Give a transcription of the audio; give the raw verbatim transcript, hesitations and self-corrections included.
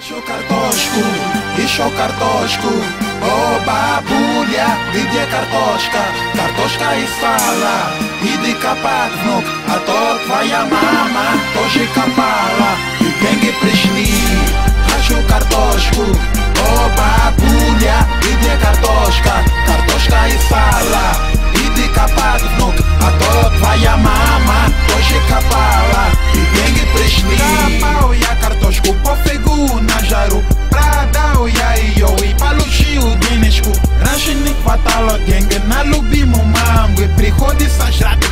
Еще картошку, еще картошку, о бабуля, где картошка? Картошка и сало, иди копать, внук, а то твоя мама тоже копала, и деньги пришли. Хочу картошку, о бабуля, где картошка? Картошка и сало, иди копать, внук, а то твоя мама тоже копала, и деньги пришли. Копал я картошку, пофигу на жару, продал я ее и получил денежку. Раньше не хватало денег на любимую маму, и приходится жрать